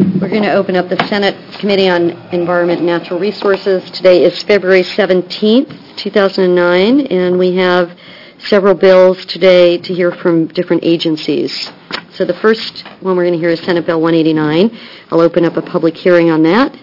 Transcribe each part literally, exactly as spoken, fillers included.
We're going to open up the Senate Committee on Environment and Natural Resources. Today is February seventeenth, two thousand nine, and we have several bills today to hear from different agencies. So the first one we're going to hear is Senate Bill one eighty-nine. I'll open up a public hearing on that.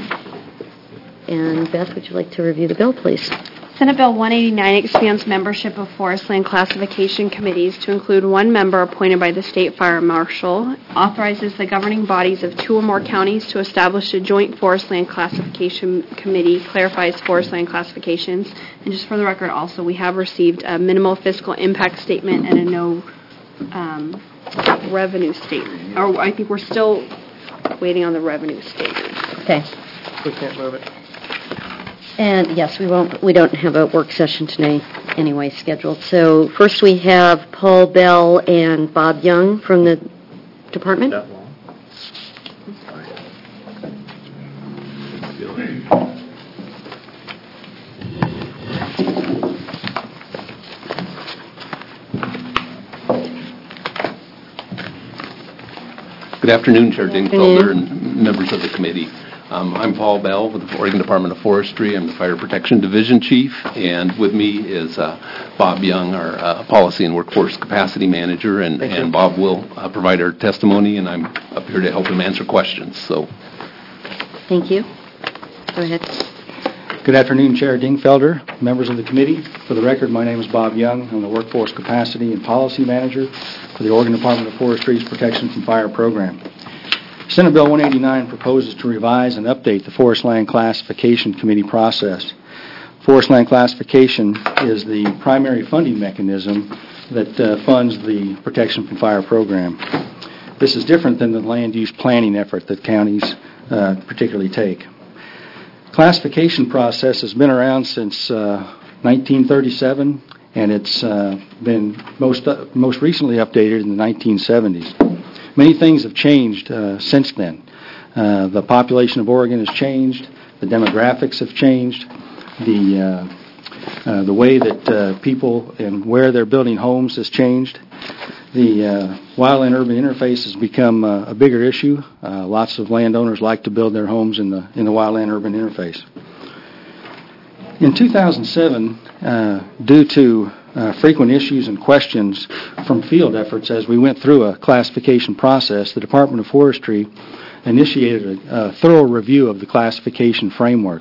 And Beth, would you like to review the bill, please? Senate Bill one eighty-nine expands membership of forest land classification committees to include one member appointed by the state fire marshal, authorizes the governing bodies of two or more counties to establish a joint forest land classification committee, clarifies forest land classifications, and just for the record also, we have received a minimal fiscal impact statement and a no um, revenue statement. Or I think we're still waiting on the revenue statement. Okay. We can't move it. And yes, we won't. We don't have a work session today anyway scheduled. So first we have Paul Bell and Bob Young from the department. That long? Good afternoon, Chair Dingfelder and members of the committee. Um, I'm Paul Bell with the Oregon Department of Forestry. I'm the Fire Protection Division Chief, and with me is uh, Bob Young, our uh, Policy and Workforce Capacity Manager, and, and Bob will uh, provide our testimony, and I'm up here to help him answer questions. So, thank you. Go ahead. Good afternoon, Chair Dingfelder, members of the committee. For the record, my name is Bob Young. I'm the Workforce Capacity and Policy Manager for the Oregon Department of Forestry's Protection from Fire program. Senate Bill one eighty-nine proposes to revise and update the Forest Land Classification Committee process. Forest Land Classification is the primary funding mechanism that uh, funds the Protection from Fire program. This is different than the land use planning effort that counties uh, particularly take. Classification process has been around since uh, nineteen thirty-seven, and it's uh, been most uh, most recently updated in the nineteen seventies. Many things have changed uh, since then. Uh, the population of Oregon has changed. The demographics have changed. The uh, uh, the way that uh, people and where they're building homes has changed. The uh, wildland-urban interface has become uh, a bigger issue. Uh, lots of landowners like to build their homes in the in the wildland-urban interface. In two thousand seven, uh, due to Uh, frequent issues and questions from field efforts as we went through a classification process, the Department of Forestry initiated a, a thorough review of the classification framework.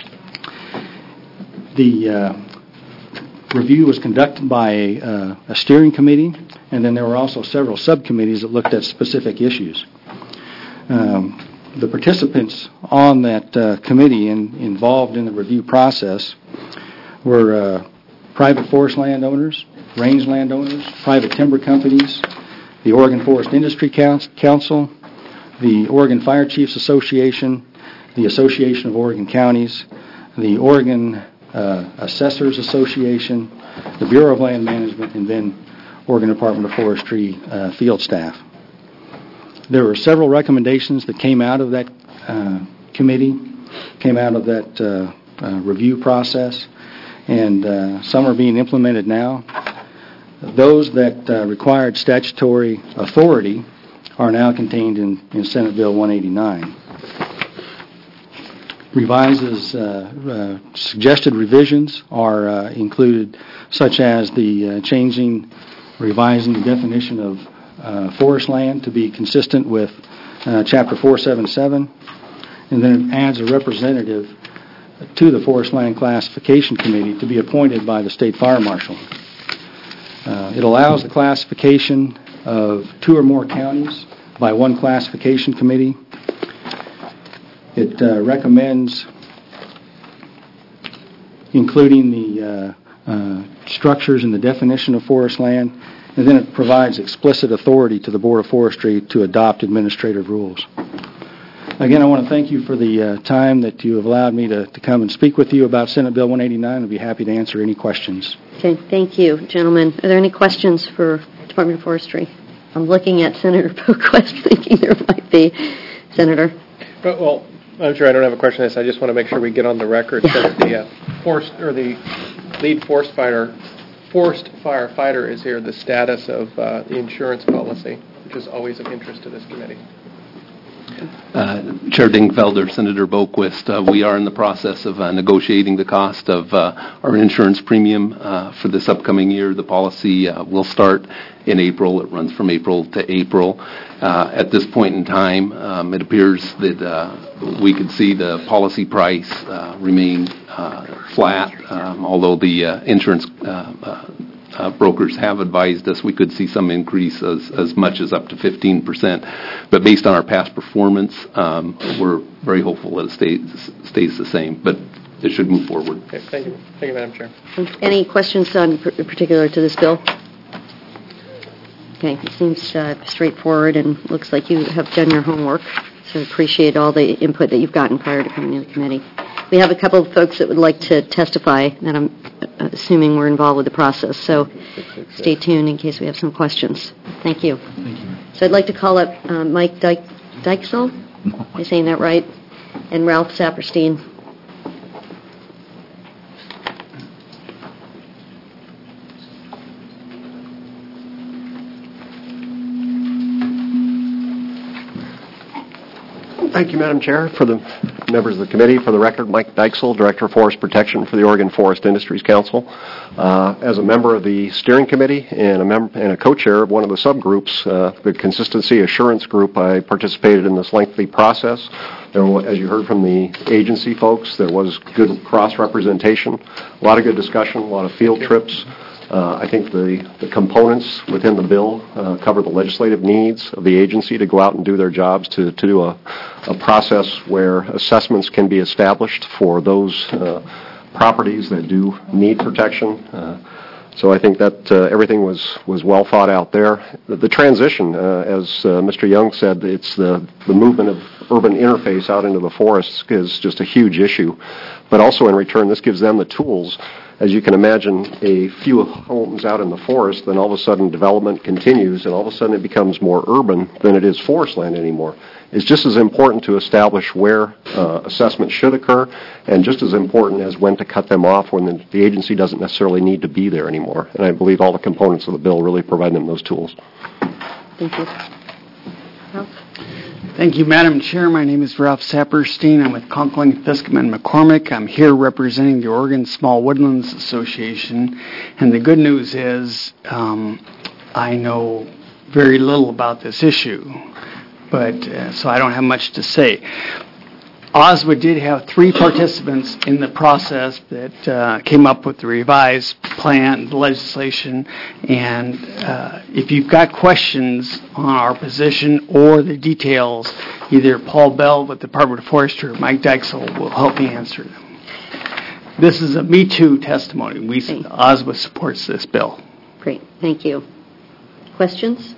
The uh, review was conducted by a, uh, a steering committee, and then there were also several subcommittees that looked at specific issues. Um, the participants on that uh, committee and involved in the review process were uh, private forest landowners, range landowners, private timber companies, the Oregon Forest Industry Council, the Oregon Fire Chiefs Association, the Association of Oregon Counties, the Oregon uh, Assessors Association, the Bureau of Land Management, and then Oregon Department of Forestry uh, field staff. There were several recommendations that came out of that uh, committee, came out of that uh, uh, review process, and uh, some are being implemented now. Those that uh, required statutory authority are now contained in, in Senate Bill one eighty-nine. Revises, uh, uh, suggested revisions are uh, included, such as the uh, changing, revising the definition of uh, forest land to be consistent with uh, Chapter four seventy-seven, and then it adds a representative to the Forest Land Classification Committee to be appointed by the State Fire Marshal. Uh, it allows the classification of two or more counties by one classification committee. It uh, recommends including the uh, uh, structures in the definition of forest land, and then it provides explicit authority to the Board of Forestry to adopt administrative rules. Again, I want to thank you for the uh, time that you have allowed me to, to come and speak with you about Senate Bill one eighty-nine. I'll be happy to answer any questions. Okay, thank you, gentlemen. Are there any questions for Department of Forestry? I'm looking at Senator Boquist thinking there might be. Senator? Well, I'm sure I don't have a question on this. I just want to make sure we get on the record Yeah. that the uh, forest or the lead forest fighter, forest firefighter is here, the status of uh, the insurance policy, which is always of interest to this committee. Uh, Chair Dingfelder, Senator Boquist, uh, we are in the process of uh, negotiating the cost of uh, our insurance premium uh, for this upcoming year. The policy uh, will start in April. It runs from April to April. Uh, at this point in time, um, it appears that uh, we could see the policy price uh, remain uh, flat, um, although the uh, insurance uh, uh, Uh, brokers have advised us we could see some increase as, as much as up to fifteen percent. But based on our past performance, um, we're very hopeful that it stays, stays the same. But it should move forward. Okay, thank you. Thank you, Madam Chair. Any questions on particular to this bill? Okay, it seems uh, straightforward and looks like you have done your homework. So I appreciate all the input that you've gotten prior to coming to the committee. We have a couple of folks that would like to testify that I'm assuming we're involved with the process. So stay tuned in case we have some questions. Thank you. Thank you. So I'd like to call up uh, Mike Dyke- Dykesel. Am I saying that right? And Ralph Saperstein. Thank you, Madam Chair. For the members of the committee, for the record, Mike Dykesel, Director of Forest Protection for the Oregon Forest Industries Council. Uh, as a member of the steering committee and a, mem- and a co-chair of one of the subgroups, uh, the Consistency Assurance Group, I participated in this lengthy process. There was, as you heard from the agency folks, there was good cross-representation, a lot of good discussion, a lot of field trips. Uh, I think the, the components within the bill uh, cover the legislative needs of the agency to go out and do their jobs, to, to do a, a process where assessments can be established for those uh, properties that do need protection. Uh, so I think that uh, everything was, was well thought out there. The, the transition, uh, as uh, Mister Young said, it's the, the movement of urban interface out into the forests is just a huge issue. But also in return, this gives them the tools. As you can imagine, a few homes out in the forest, then all of a sudden development continues, and all of a sudden it becomes more urban than it is forest land anymore. It's just as important to establish where uh, assessment should occur, and just as important as when to cut them off when the, the agency doesn't necessarily need to be there anymore. And I believe all the components of the bill really provide them those tools. Thank you. Ralph? Thank you, Madam Chair. My name is Ralph Saperstein. I'm with Conkling, Fiskam, and McCormick. I'm here representing the Oregon Small Woodlands Association. And the good news is um, I know very little about this issue, but uh, so I don't have much to say. O S W A did have three participants in the process that uh, came up with the revised plan, the legislation, and uh, if you've got questions on our position or the details, either Paul Bell with the Department of Forestry or Mike Dykesel will help me answer them. This is a Me Too testimony. We, O S W A supports this bill. Great. Thank you. Questions?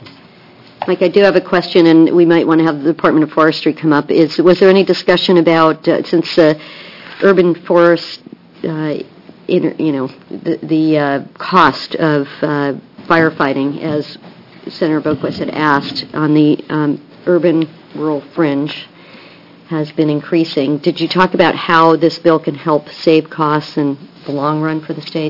Mike, I do have a question, and we might want to have the Department of Forestry come up. Is was there any discussion about, uh, since uh, urban forest, uh, in, you know, the, the uh, cost of uh, firefighting, as Senator Boquist had asked, on the um, urban-rural fringe has been increasing. Did you talk about how this bill can help save costs in the long run for the state?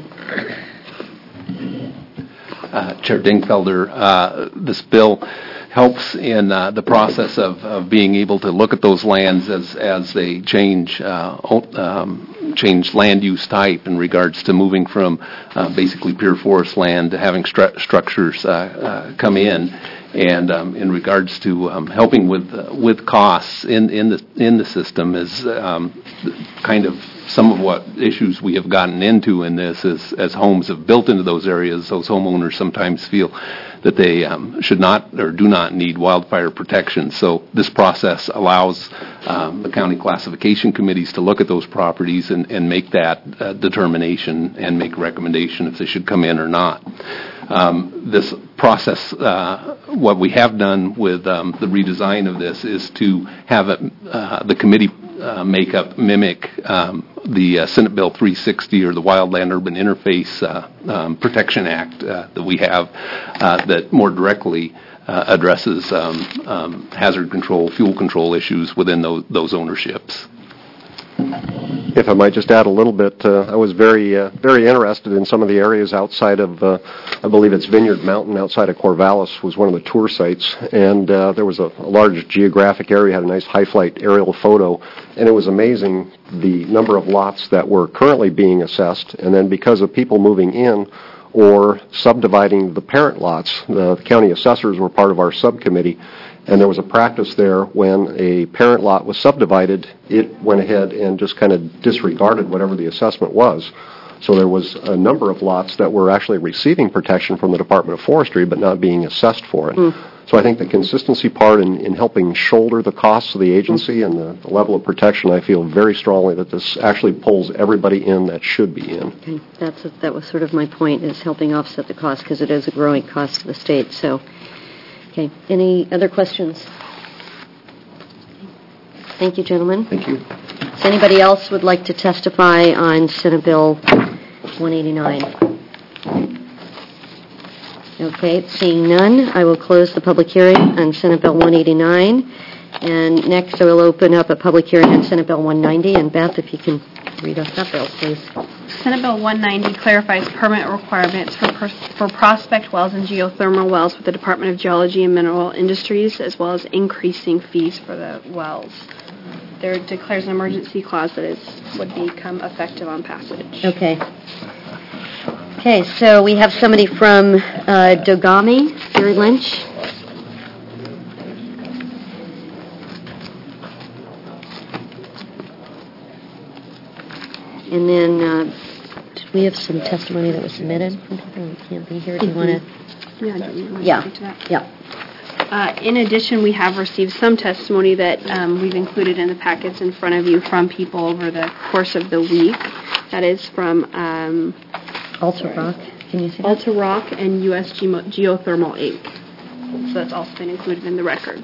Uh, Chair Dingfelder, uh, this bill helps in uh, the process of, of being able to look at those lands as as they change uh, um, change land use type in regards to moving from uh, basically pure forest land to having stru- structures uh, uh, come in, and um, in regards to um, helping with uh, with costs in in the in the system is um, kind of some of what issues we have gotten into in this is as homes have built into those areas, those homeowners sometimes feel that they um, should not or do not need wildfire protection. So this process allows um, the county classification committees to look at those properties and, and make that uh, determination and make a recommendation if they should come in or not. Um, this process, uh, what we have done with um, the redesign of this is to have it, uh, the committee uh, makeup mimic um, the uh, Senate Bill three sixty or the Wildland Urban Interface uh, um, Protection Act uh, that we have uh, that more directly uh, addresses um, um, hazard control, fuel control issues within those, those ownerships. If I might just add a little bit, uh, I was very, uh, very interested in some of the areas outside of, uh, I believe it's Vineyard Mountain outside of Corvallis was one of the tour sites, and uh, there was a, a large geographic area, had a nice high-flight aerial photo, and it was amazing the number of lots that were currently being assessed, and then because of people moving in or subdividing the parent lots, the county assessors were part of our subcommittee, and there was a practice there when a parent lot was subdivided, it went ahead and just kind of disregarded whatever the assessment was. So there was a number of lots that were actually receiving protection from the Department of Forestry but not being assessed for it. Mm. So I think the consistency part in, in helping shoulder the costs of the agency and the, the level of protection, I feel very strongly that this actually pulls everybody in that should be in. Okay. That's a, that was sort of my point, is helping offset the cost because it is a growing cost to the state. So. Okay. Any other questions? Thank you, gentlemen. Thank you. Does anybody else would like to testify on Senate Bill one eighty-nine? Okay. Seeing none, I will close the public hearing on Senate Bill one eighty-nine. And next I will open up a public hearing on Senate Bill one ninety. And Beth, if you can read off that bill, please. Senate Bill one ninety clarifies permit requirements for pers- for prospect wells and geothermal wells with the Department of Geology and Mineral Industries, as well as increasing fees for the wells. There declares an emergency clause that is would become effective on passage. Okay. Okay, so we have somebody from uh, Dogami, Gary Lynch. And then, uh, did we have some testimony that was submitted from people who can't be here? Do you want to? Yeah, do you want to Yeah. speak to that? Yeah. Uh, in addition, we have received some testimony that um, we've included in the packets in front of you from people over the course of the week. That is from um, Alta Rock. Can you see that? Alta Rock and U S Geo- Geothermal Incorporated. So that's also been included in the record.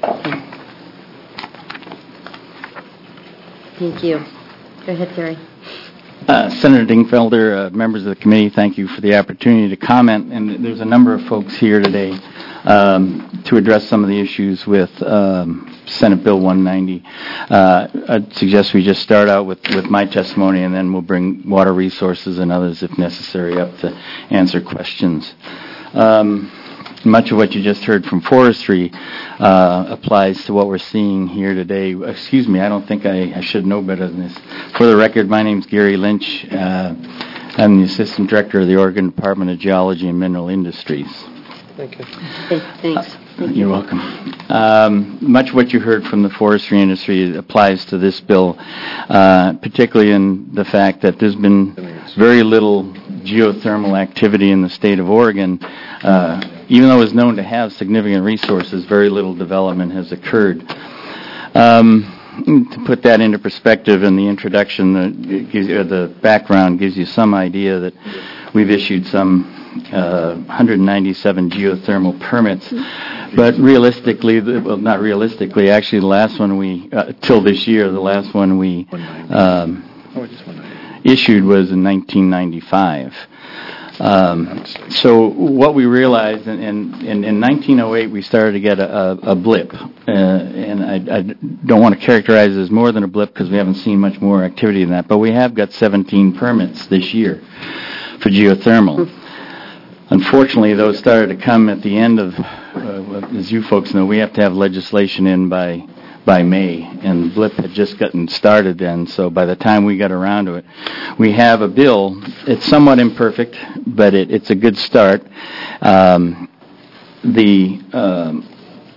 Thank you. Go ahead, Gary. Uh, Senator Dingfelder, uh, members of the committee, thank you for the opportunity to comment. And there's a number of folks here today um, to address some of the issues with um, Senate Bill one ninety. Uh, I'd suggest we just start out with, with my testimony, and then we'll bring Water Resources and others, if necessary, up to answer questions. Um, Much of what you just heard from Forestry uh, applies to what we're seeing here today. Excuse me, I don't think I, I should know better than this. For the record, my name's Gary Lynch. Uh, I'm the Assistant Director of the Oregon Department of Geology and Mineral Industries. Thank you. Thanks. Uh, you're welcome. Um, much of what you heard from the forestry industry applies to this bill, uh, particularly in the fact that there's been very little geothermal activity in the state of Oregon. Uh, even though it's known to have significant resources, very little development has occurred. Um, to put that into perspective, in the introduction, the, gives, or the background gives you some idea that we've issued some uh, one hundred ninety-seven geothermal permits, but realistically, well, not realistically, actually the last one we, uh, till this year, the last one we um, issued was in nineteen ninety-five. Um, so what we realized, in, in, in nineteen oh eight we started to get a, a, a blip, uh, and I, I don't want to characterize it as more than a blip because we haven't seen much more activity than that, but we have got seventeen permits this year for geothermal. Unfortunately, those started to come at the end of, uh, as you folks know, we have to have legislation in by by May, and blip had just gotten started then, so by the time we got around to it, we have a bill. It's somewhat imperfect, but it, it's a good start. Um, the um,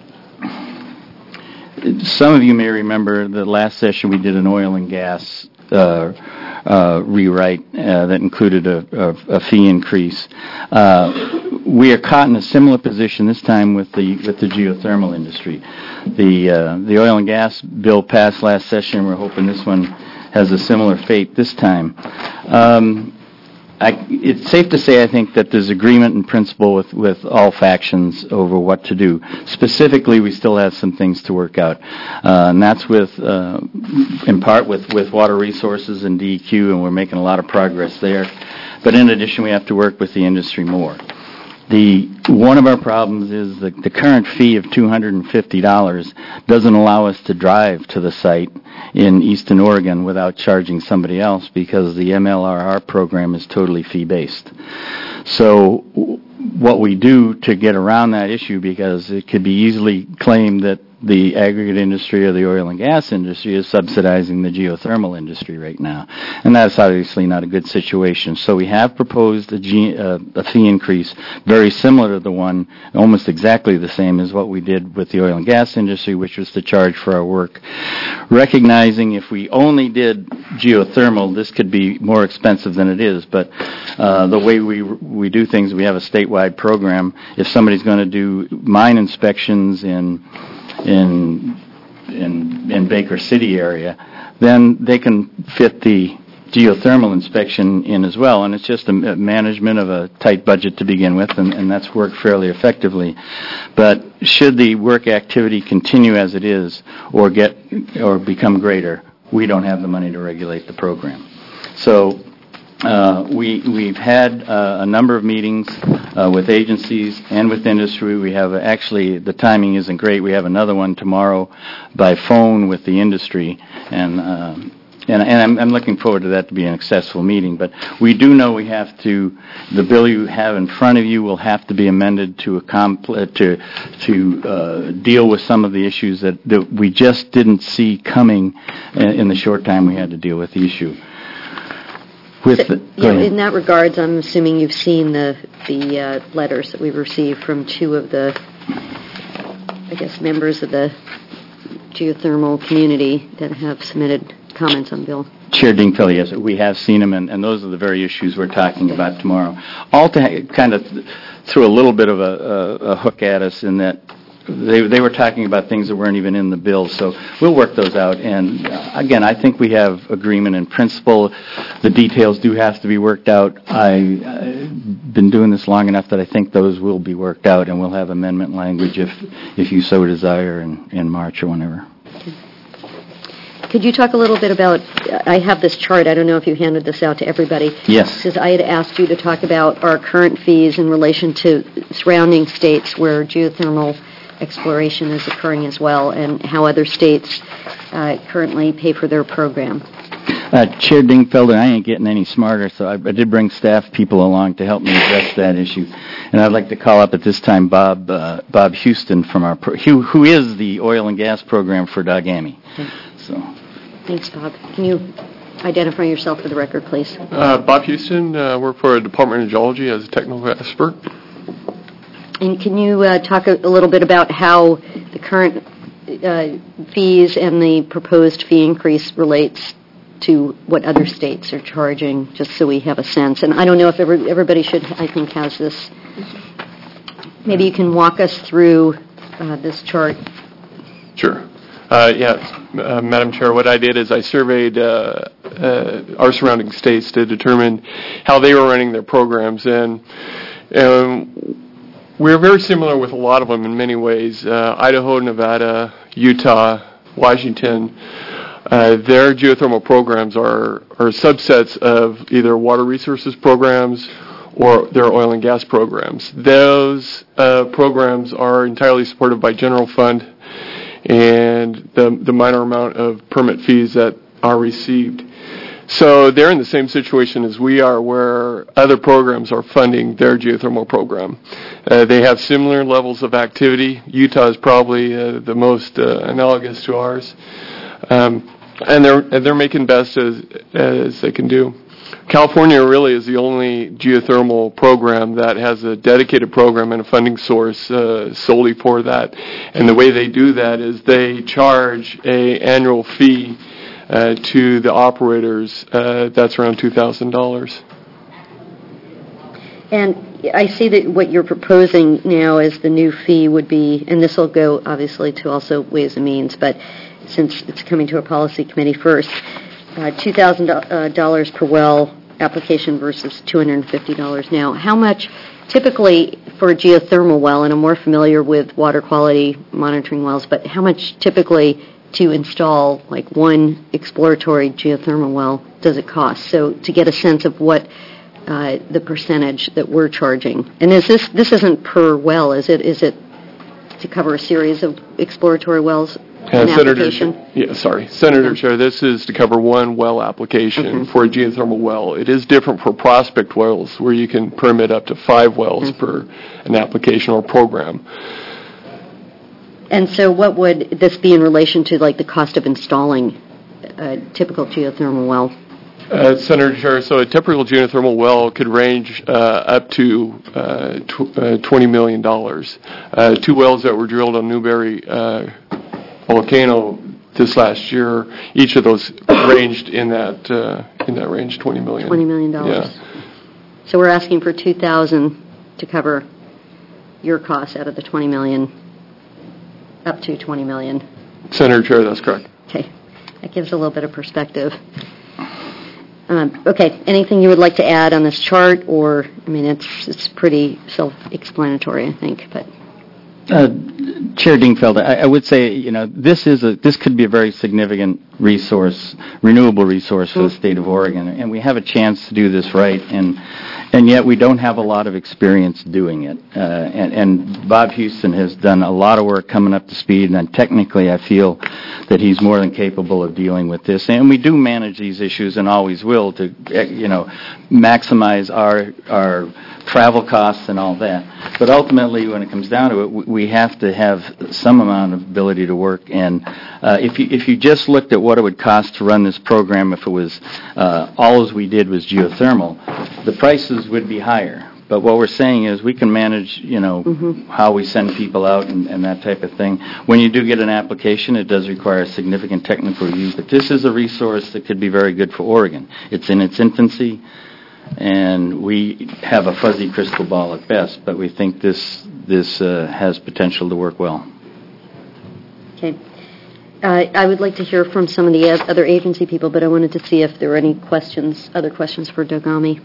some of you may remember the last session we did an oil and gas uh, uh, rewrite uh, that included a, a, a fee increase. Uh, we are caught in a similar position this time with the with the geothermal industry. The uh, the oil and gas bill passed last session. We're hoping this one has a similar fate this time. Um, I, it's safe to say, I think, that there's agreement in principle with, with all factions over what to do. Specifically, we still have some things to work out, uh, and that's with, uh, in part, with, with Water Resources and D E Q, and we're making a lot of progress there. But in addition, we have to work with the industry more. The, one of our problems is the, the current fee of two hundred fifty dollars doesn't allow us to drive to the site in Easton, Oregon without charging somebody else because the M L R R program is totally fee-based. So what we do to get around that issue, because it could be easily claimed that the aggregate industry or the oil and gas industry is subsidizing the geothermal industry right now. And that's obviously not a good situation. So we have proposed a, G, uh, a fee increase very similar to the one, almost exactly the same as what we did with the oil and gas industry, which was to charge for our work. Recognizing if we only did geothermal, this could be more expensive than it is. But uh, the way we we do things, we have a statewide program. If somebody's going to do mine inspections in in in in Baker City area, then they can fit the geothermal inspection in as well, and it's just a management of a tight budget to begin with, and, and that's worked fairly effectively. But should the work activity continue as it is or get or become greater, we don't have the money to regulate the program. So Uh, we, we've had uh, a number of meetings uh, with agencies and with industry. We have uh, actually, the timing isn't great. We have another one tomorrow by phone with the industry, and uh, and, and I'm, I'm looking forward to that to be an successful meeting. But we do know we have to, the bill you have in front of you will have to be amended to a compl- to to uh, deal with some of the issues that, that we just didn't see coming in, in the short time we had to deal with the issue. With So, the, yeah, in that regards, I'm assuming you've seen the the uh, letters that we've received from two of the, I guess, members of the geothermal community that have submitted comments on bill. Chair Dingfelder, yes, we have seen them, and, and those are the very issues we're talking about tomorrow. All to ha- kind of th- threw a little bit of a, a, a hook at us in that They they were talking about things that weren't even in the bill, so we'll work those out. And uh, again, I think we have agreement in principle. The details do have to be worked out. I, I've been doing this long enough that I think those will be worked out, and we'll have amendment language if if you so desire in, in March or whenever. Could you talk a little bit about, I have this chart, I don't know if you handed this out to everybody. Yes. Because I had asked you to talk about our current fees in relation to surrounding states where geothermal exploration is occurring as well, and how other states uh, currently pay for their program. Uh, Chair Dingfelder, I ain't getting any smarter, so I, I did bring staff people along to help me address that issue. And I'd like to call up at this time Bob uh, Bob Houston from our pro- who, who is the oil and gas program for Dogami. Okay. So, thanks, Bob. Can you identify yourself for the record, please? Uh, Bob Houston, uh, work for the Department of Geology as a technical expert. And can you uh, talk a, a little bit about how the current uh, fees and the proposed fee increase relates to what other states are charging, just so we have a sense? And I don't know if every, everybody should, I think, has this. Maybe you can walk us through uh, this chart. Sure. Uh, yeah, uh, Madam Chair, what I did is I surveyed uh, uh, our surrounding states to determine how they were running their programs, and um, we're very similar with a lot of them in many ways. Uh, Idaho, Nevada, Utah, Washington, uh, their geothermal programs are, are subsets of either water resources programs or their oil and gas programs. Those uh, programs are entirely supported by general fund and the, the minor amount of permit fees that are received. So they're in the same situation as we are, where other programs are funding their geothermal program. Uh, they have similar levels of activity. Utah is probably uh, the most uh, analogous to ours, um, and they're and they're making best as as they can do. California really is the only geothermal program that has a dedicated program and a funding source uh, solely for that. And the way they do that is they charge a annual fee Uh, to the operators. Uh, that's around two thousand dollars. And I see that what you're proposing now is the new fee would be, and this will go obviously to also Ways and Means, but since it's coming to a policy committee first, uh, two thousand dollars per well application versus two hundred fifty dollars now. How much typically for a geothermal well, and I'm more familiar with water quality monitoring wells, but how much typically to install like one exploratory geothermal well does it cost? So to get a sense of what uh, the percentage that we're charging? And is this, this isn't per well, is it? Is it to cover a series of exploratory wells? Uh, an Senator, application? yeah, sorry, Senator Chair, this is to cover one well application Mhm. for a geothermal well. It is different for prospect wells, where you can permit up to five wells Mhm. per an application or program. And so what would this be in relation to, like, the cost of installing a typical geothermal well? Uh, Senator Chair, so a typical geothermal well could range uh, up to uh, tw- uh, twenty million dollars. Uh, two wells that were drilled on Newberry uh, volcano this last year, each of those ranged in that uh, in that range, twenty million. twenty million dollars. Yeah. So we're asking for two thousand dollars to cover your costs out of the twenty million dollars, up to twenty million dollars. Senator Chair, that's correct. Okay. That gives a little bit of perspective. Um, okay. Anything you would like to add on this chart? Or, I mean, it's it's pretty self-explanatory, I think, but... Uh, Chair Dingfelder, I, I would say, you know, this is a this could be a very significant resource, renewable resource for the state of Oregon, and we have a chance to do this right, and and yet we don't have a lot of experience doing it. Uh, and, and Bob Houston has done a lot of work coming up to speed, and technically I feel that he's more than capable of dealing with this. And we do manage these issues, and always will, to you know maximize our our travel costs and all that. But ultimately, when it comes down to it, we have to have some amount of ability to work. And uh, if you if you just looked at what it would cost to run this program, if it was uh, all as we did was geothermal, the prices would be higher. But what we're saying is we can manage, you know, mm-hmm. how we send people out and, and that type of thing. When you do get an application, it does require a significant technical review. But this is a resource that could be very good for Oregon. It's in its infancy, and we have a fuzzy crystal ball at best, but we think this this uh, has potential to work well. Okay. Uh, I would like to hear from some of the other agency people, but I wanted to see if there were any questions, other questions for Dogami.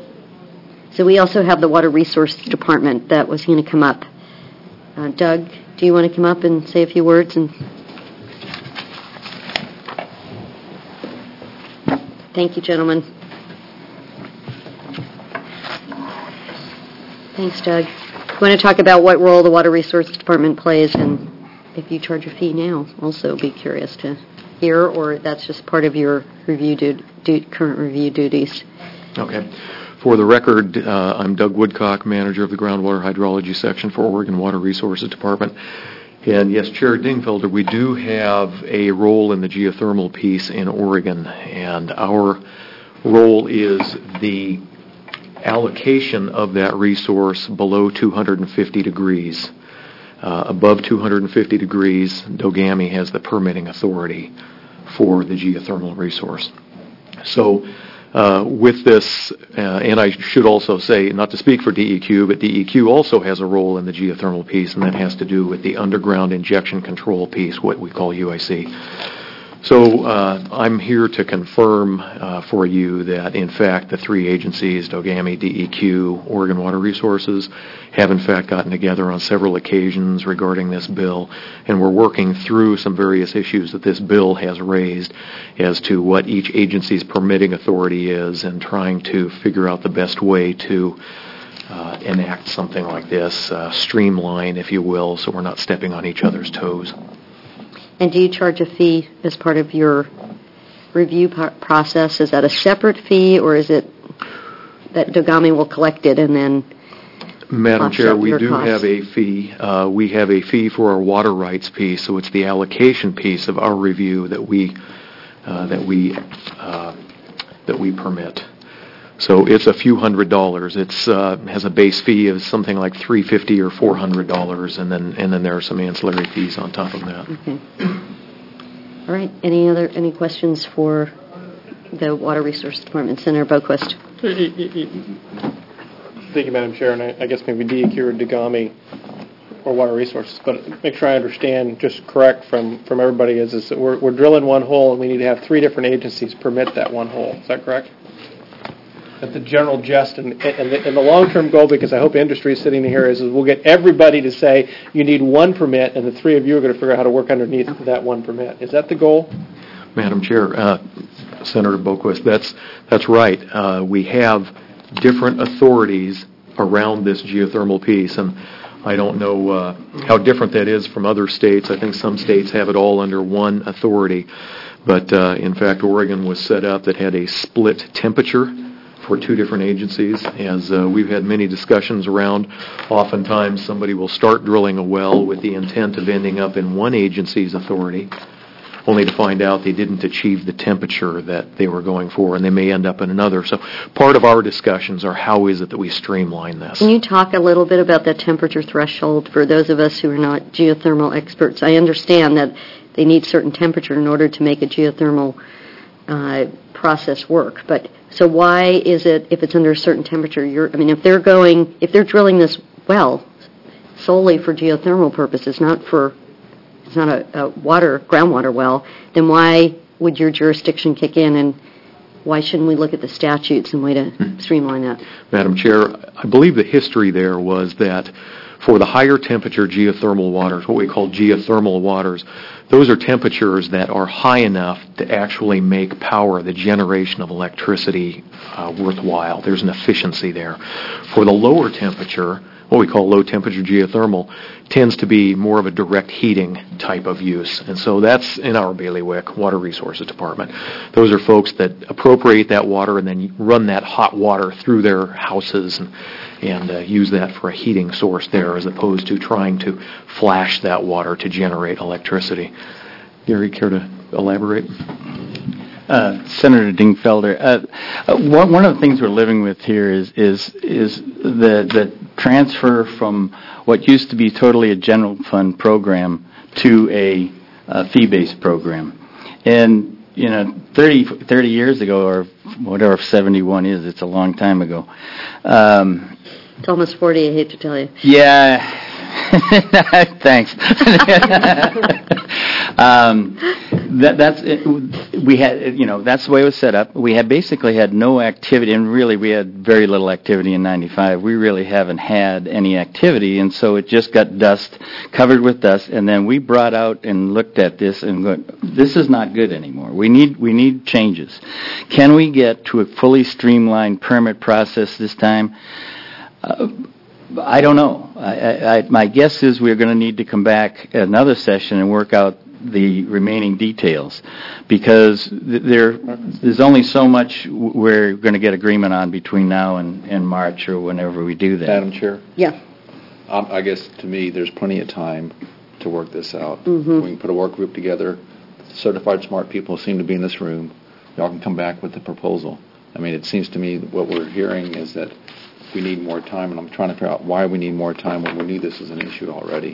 So we also have the Water Resources Department that was going to come up. Uh, Doug, do you want to come up and say a few words? And thank you, gentlemen. Thanks, Doug. You want to talk about what role the Water Resources Department plays, and if you charge a fee now? Also be curious to hear, or that's just part of your review du- du- current review duties. Okay. For the record, uh, I'm Doug Woodcock, manager of the Groundwater Hydrology Section for Oregon Water Resources Department. And yes, Chair Dingfelder, we do have a role in the geothermal piece in Oregon, and our role is the allocation of that resource below two hundred fifty degrees. Uh, above two hundred fifty degrees, Dogami has the permitting authority for the geothermal resource. So uh, with this, uh, and I should also say, not to speak for D E Q, but D E Q also has a role in the geothermal piece, and that has to do with the underground injection control piece, what we call U I C. So uh, I'm here to confirm uh, for you that, in fact, the three agencies, Dogami, D E Q, Oregon Water Resources, have in fact gotten together on several occasions regarding this bill, and we're working through some various issues that this bill has raised as to what each agency's permitting authority is, and trying to figure out the best way to uh, enact something like this, uh, streamline, if you will, so we're not stepping on each other's toes. And do you charge a fee as part of your review par- process? Is that a separate fee, or is it that Dogami will collect it and then Madam Chair, we your do costs? have a fee. Uh, we have a fee for our water rights piece, so it's the allocation piece of our review that we uh, that we uh, that we permit. So it's a few hundred dollars. It's uh, has a base fee of something like three hundred fifty dollars or four hundred dollars, and then and then there are some ancillary fees on top of that. Okay. All right. Any other any questions for the Water Resources Department? Senator Boquist. Thank you, Madam Chair, and I, I guess maybe D E Q or Dogami or Water Resources, but make sure I understand just correct from, from everybody is, is that we're, we're drilling one hole and we need to have three different agencies permit that one hole. Is that correct? That the general jest and, and, the, and the long-term goal, because I hope industry is sitting here, is, is we'll get everybody to say you need one permit, and the three of you are going to figure out how to work underneath that one permit. Is that the goal? Madam Chair, uh, Senator Boquist, that's that's right. Uh, we have different authorities around this geothermal piece. And I don't know uh, how different that is from other states. I think some states have it all under one authority. But uh, in fact, Oregon was set up that had a split temperature for two different agencies. As uh, we've had many discussions around, oftentimes somebody will start drilling a well with the intent of ending up in one agency's authority, only to find out they didn't achieve the temperature that they were going for, and they may end up in another. So part of our discussions are how is it that we streamline this. Can you talk a little bit about that temperature threshold for those of us who are not geothermal experts? I understand that they need certain temperature in order to make a geothermal uh, process work, but so why is it, if it's under a certain temperature, you're, I mean, if they're going, if they're drilling this well solely for geothermal purposes, not for, it's not a, a water, groundwater well, then why would your jurisdiction kick in, and why shouldn't we look at the statutes and way to streamline that? Madam Chair, I believe the history there was that for the higher temperature geothermal waters, what we call geothermal waters, those are temperatures that are high enough to actually make power, the generation of electricity, uh, worthwhile. There's an efficiency there. For the lower temperature, what we call low temperature geothermal, tends to be more of a direct heating type of use. And so that's in our bailiwick, Water Resources Department. Those are folks that appropriate that water and then run that hot water through their houses and, and uh, use that for a heating source there, as opposed to trying to flash that water to generate electricity. Gary, care to elaborate? Uh, Senator Dingfelder, uh, uh, one, one of the things we're living with here is is is the the transfer from what used to be totally a general fund program to a, a fee-based program. And, you know, thirty, thirty years ago, or whatever seventy-one is, it's a long time ago. Um, it's almost forty, I hate to tell you. Yeah. Thanks. um, that, that's it. We had, you know, that's the way it was set up. We had basically had no activity, and really we had very little activity in ninety-five. We really haven't had any activity, and so it just got dust, covered with dust. And then we brought out and looked at this and go, this is not good anymore. We need we need changes. Can we get to a fully streamlined permit process this time? Uh, I don't know. I, I, my guess is we're going to need to come back another session and work out the remaining details, because th- there there's only so much we're going to get agreement on between now and, and March, or whenever we do that. Madam Chair? Yeah. Um, I guess, to me, there's plenty of time to work this out. Mm-hmm. We can put a work group together. Certified smart people seem to be in this room. Y'all can come back with the proposal. I mean, it seems to me that what we're hearing is that we need more time, and I'm trying to figure out why we need more time when we knew this was an issue already.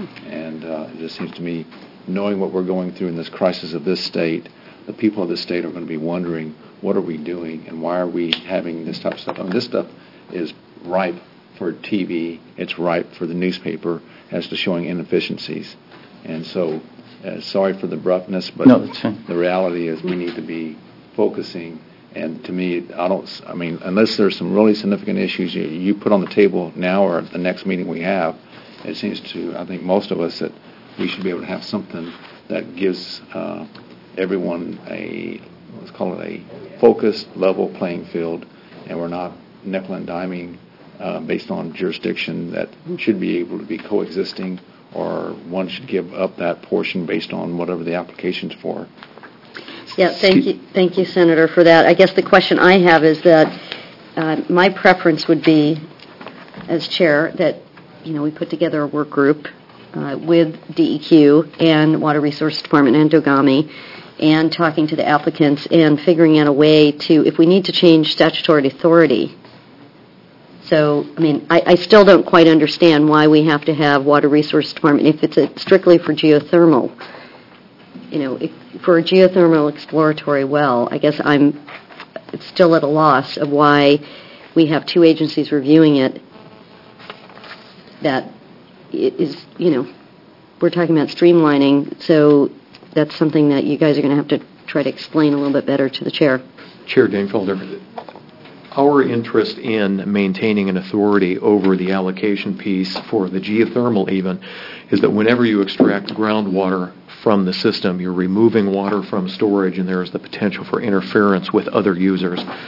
And uh, it just seems to me, knowing what we're going through in this crisis of this state, the people of this state are going to be wondering, what are we doing, and why are we having this type of stuff? I mean, this stuff is ripe for T V. It's ripe for the newspaper as to showing inefficiencies. And so, uh, sorry for the abruptness, but no, that's fine. The reality is we need to be focusing. And to me, I don't, I mean, unless there's some really significant issues you, you put on the table now or at the next meeting we have, it seems to, I think, most of us that we should be able to have something that gives uh, everyone a, let's call it a focused, level playing field, and we're not nickel and diming uh, based on jurisdiction that should be able to be coexisting, or one should give up that portion based on whatever the application's for. Yeah, thank you, thank you, Senator, for that. I guess the question I have is that uh, my preference would be, as chair, that you know we put together a work group uh, with D E Q and Water Resources Department and DOGAMI, and talking to the applicants and figuring out a way to, if we need to change statutory authority. So, I mean, I, I still don't quite understand why we have to have Water Resources Department if it's a, strictly for geothermal. You know, if, for a geothermal exploratory well, I guess I'm still at a loss of why we have two agencies reviewing it. That is, you know, we're talking about streamlining, so that's something that you guys are going to have to try to explain a little bit better to the chair. Chair Dingfelder, our interest in maintaining an authority over the allocation piece for the geothermal even is that whenever you extract groundwater from the system, you're removing water from storage, and there is the potential for interference with other users.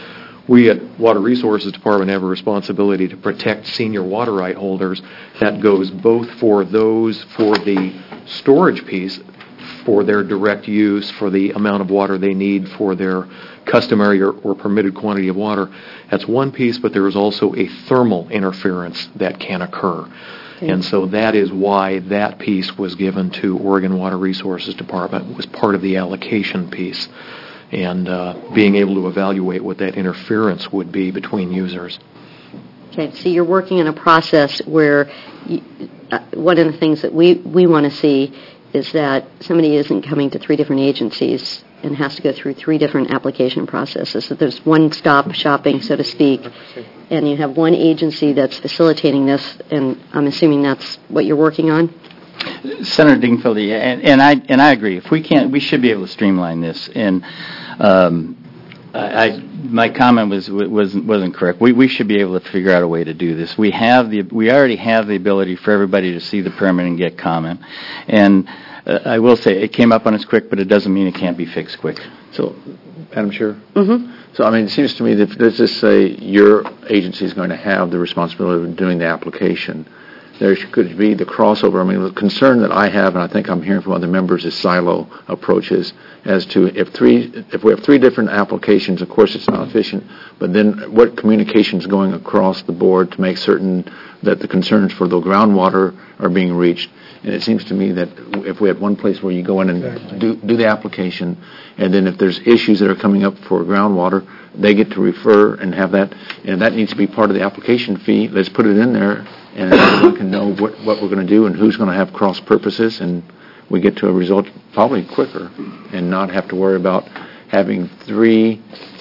we at Water Resources Department have a responsibility to protect senior water right holders. That goes both for those for the storage piece, for their direct use, for the amount of water they need for their customary or, or permitted quantity of water. That's one piece, but there is also a thermal interference that can occur. Okay. And so that is why that piece was given to Oregon Water Resources Department, was part of the allocation piece, and uh, being able to evaluate what that interference would be between users. Okay, so you're working in a process where you, uh, one of the things that we, we want to see is that somebody isn't coming to three different agencies and has to go through three different application processes. So there's one-stop shopping, so to speak, and you have one agency that's facilitating this, and I'm assuming that's what you're working on? Senator Dingfelder, yeah, and, and I and I agree. If we can't, we should be able to streamline this. And um, I, I, my comment was wasn't wasn't correct. We we should be able to figure out a way to do this. We have the we already have the ability for everybody to see the permit and get comment. And uh, I will say it came up on us quick, but it doesn't mean it can't be fixed quick. So, Madam Chair. Mm-hmm. So, I mean, it seems to me that if let's just say your agency is going to have the responsibility of doing the application, there could be the crossover. I mean, the concern that I have, and I think I'm hearing from other members, is silo approaches as to if three, if we have three different applications, of course it's not efficient, but then what communication is going across the board to make certain that the concerns for the groundwater are being reached. And it seems to me that if we have one place where you go in and exactly. do, do the application, and then if there's issues that are coming up for groundwater, they get to refer and have that, and that needs to be part of the application fee. Let's put it in there, and everyone can know what, what we're going to do and who's going to have cross purposes, and we get to a result probably quicker and not have to worry about having three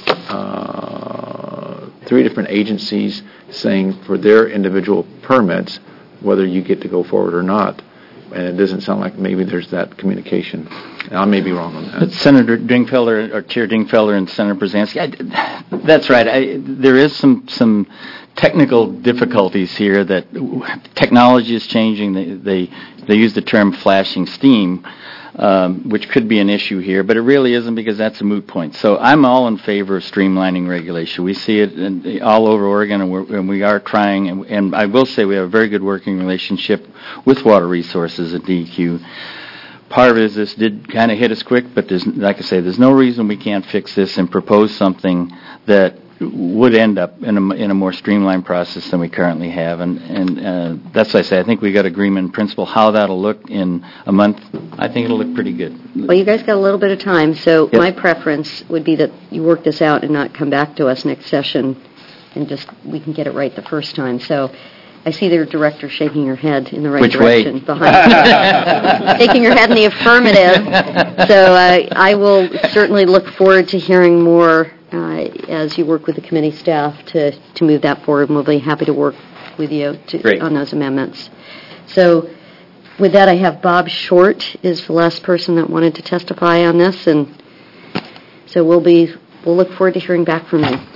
uh, three different agencies saying for their individual permits whether you get to go forward or not. And it doesn't sound like maybe there's that communication. And I may be wrong on that. But Senator Dingfelder, or Chair Dingfelder and Senator Brzezinski, I, that's right. I, there is some some technical difficulties here that technology is changing. They they, they use the term flashing steam, um, which could be an issue here, but it really isn't because that's a moot point. So I'm all in favor of streamlining regulation. We see it in, all over Oregon, and, we're, and we are trying, and, and I will say we have a very good working relationship with Water Resources at D E Q. Part of it is this did kind of hit us quick, but there's, like I say, there's no reason we can't fix this and propose something that would end up in a, in a more streamlined process than we currently have. And, and uh, that's why I say I think we got agreement in principle. How that'll look in a month, I think it'll look pretty good. Well, you guys got a little bit of time, so Yes. my preference would be that you work this out and not come back to us next session and just we can get it right the first time. So I see their director shaking her head in the right Which direction. way? Behind shaking her head in the affirmative. So uh, I will certainly look forward to hearing more uh, as you work with the committee staff to, to move that forward, and we'll be happy to work with you to, on those amendments. So with that, I have Bob Short is the last person that wanted to testify on this, and so we'll be we'll look forward to hearing back from you.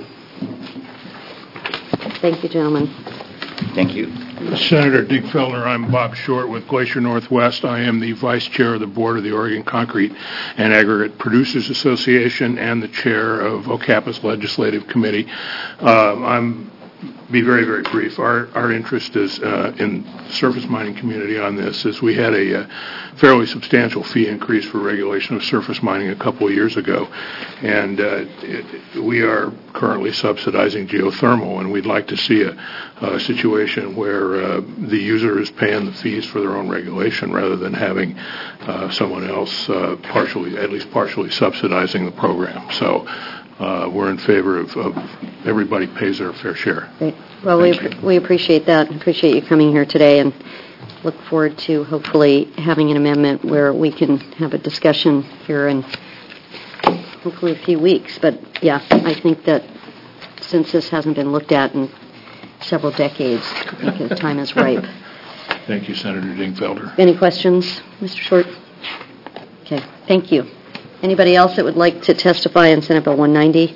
Thank you, gentlemen. Thank you. Senator Dingfelder, I'm Bob Short with Glacier Northwest. I am the Vice Chair of the Board of the Oregon Concrete and Aggregate Producers Association and the Chair of O C A P's Legislative Committee. Uh, I'm be very, very brief. Our our interest is uh, in the surface mining community on this is we had a uh, fairly substantial fee increase for regulation of surface mining a couple of years ago, and uh, it, we are currently subsidizing geothermal, and we'd like to see a, a situation where uh, the user is paying the fees for their own regulation rather than having uh, someone else uh, partially, at least partially subsidizing the program. So uh, we're in favor of, of everybody pays their fair share. Great. Well, we, we appreciate that. Appreciate you coming here today, and look forward to hopefully having an amendment where we can have a discussion here in hopefully a few weeks. But yeah, I think that since this hasn't been looked at in several decades, I think the time is ripe. Thank you, Senator Dingfelder. Any questions, Mister Short? Okay, thank you. Anybody else that would like to testify on Senate Bill one ninety?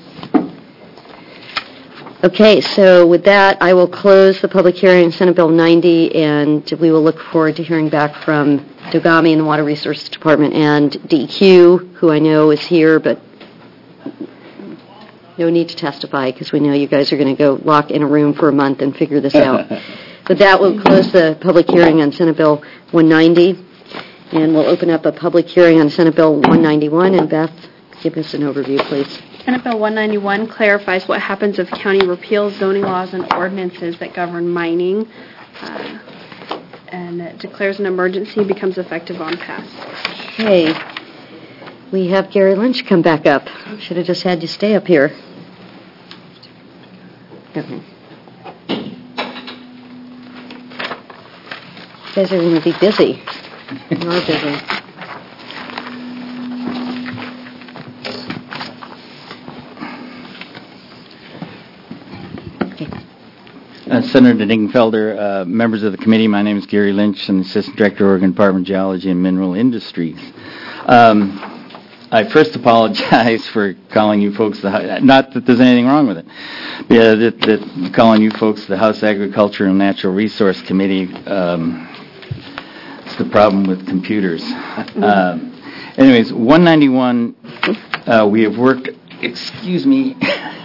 Okay, so with that, I will close the public hearing on Senate Bill ninety, and we will look forward to hearing back from Dogami and the Water Resources Department and D E Q, who I know is here, but no need to testify because we know you guys are going to go lock in a room for a month and figure this out. But that will close the public hearing on Senate Bill one ninety, and we'll open up a public hearing on Senate Bill one ninety-one. And Beth, give us an overview, please. Senate Bill one ninety-one clarifies what happens if county repeals zoning laws and ordinances that govern mining, uh, and it declares an emergency, becomes effective on passage. Okay. We have Gary Lynch come back up. Should have just had you stay up here. Okay. You guys are going to be busy. You are busy. Uh, Senator Dingfelder, uh, members of the committee, my name is Gary Lynch. I'm the Assistant Director, Oregon Department of Geology and Mineral Industries. Um, I first apologize for calling you folks, the, not that there's anything wrong with it, yeah, that, that calling you folks the House Agriculture and Natural Resource Committee. Um, it's the problem with computers. Uh, anyways, one ninety-one, uh, we have worked, excuse me,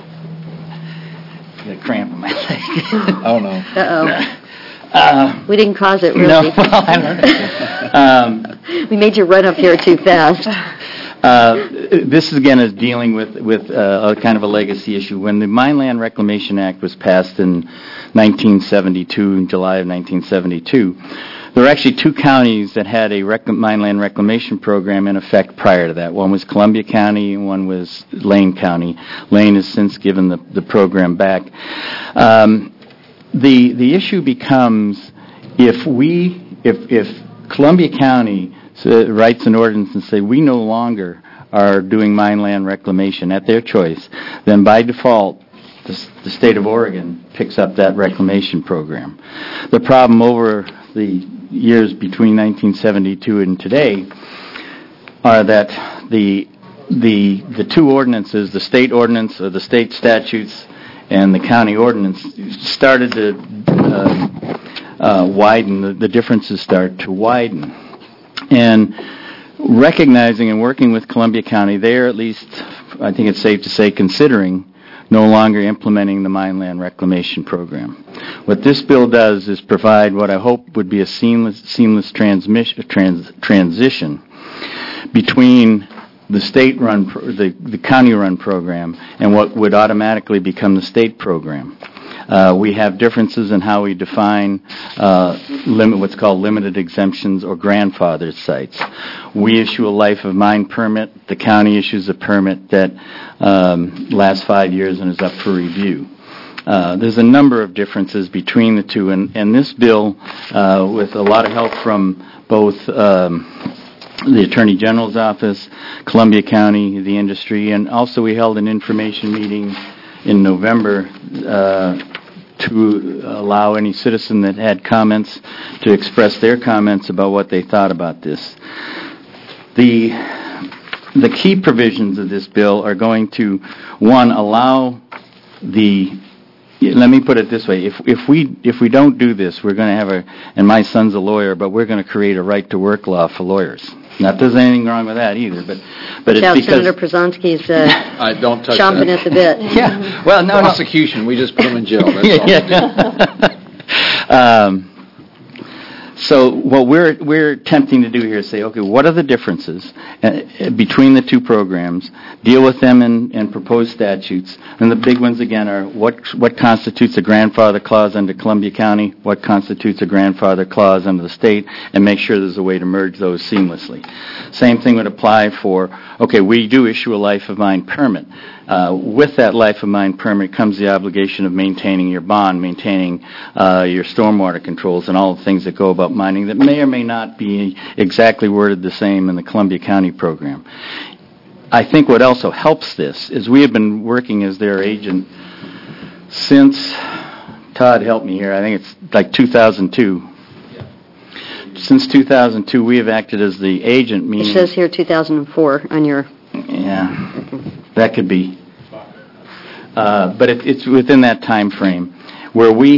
I got a cramp in my leg. Oh, no. Uh-oh. Uh, we didn't cause it, really. No, well, I don't know. Um, we made you run up here too fast. Uh, this, again, is dealing with, with uh, a kind of a legacy issue. When the Mineland Reclamation Act was passed in nineteen seventy-two, in July of nineteen seventy-two, there were actually two counties that had a rec- mineland reclamation program in effect prior to that. One was Columbia County and one was Lane County. Lane has since given the, the program back. Um, the the issue becomes if we if if Columbia County so writes an ordinance and say we no longer are doing mineland reclamation at their choice, then by default the, the state of Oregon picks up that reclamation program. The problem over the years between nineteen seventy-two and today are that the the the two ordinances, the state ordinance or the state statutes and the county ordinance, started to uh, uh, widen. The, the differences start to widen, and recognizing and working with Columbia County, they are at least, I think it's safe to say, considering no longer implementing the mineland reclamation program. What this bill does is provide what I hope would be a seamless, seamless transmission, trans, transition between the state-run, pro, the, the county-run program and what would automatically become the state program. Uh, we have differences in how we define uh, limit, what's called limited exemptions or grandfathered sites. We issue a life of mine permit. The county issues a permit that um, lasts five years and is up for review. Uh, there's a number of differences between the two, and, and this bill, uh, with a lot of help from both um, the Attorney General's office, Columbia County, the industry, and also we held an information meeting in November uh, to allow any citizen that had comments to express their comments about what they thought about this. The the key provisions of this bill are going to, one, allow the, let me put it this way, if if we if we don't do this, we're going to have a, and my son's a lawyer, but we're going to create a right to work law for lawyers. Not that there's anything wrong with that either, but but it's now, because Senator Przonski's uh, I don't touch chomping that. at the bit. Yeah, well, no, prosecution. No. We just put them in jail. That's all. yeah. um, so what we're we're attempting to do here is say, okay, what are the differences uh, between the two programs? Deal with them in, in proposed statutes, and the big ones again are what what constitutes a grandfather clause under Columbia County, what constitutes a grandfather clause under the state, and make sure there's a way to merge those seamlessly. Same thing would apply for, okay, we do issue a life of mine permit. Uh, with that life of mine permit comes the obligation of maintaining your bond, maintaining uh, your stormwater controls, and all the things that go about mining that may or may not be exactly worded the same in the Columbia County program. I think what also helps this is we have been working as their agent since, Todd help me here, I think it's like two thousand two. Since two thousand two, we have acted as the agent, meaning... It says here two thousand four on your... Yeah, that could be. Uh, but it, it's within that time frame where we have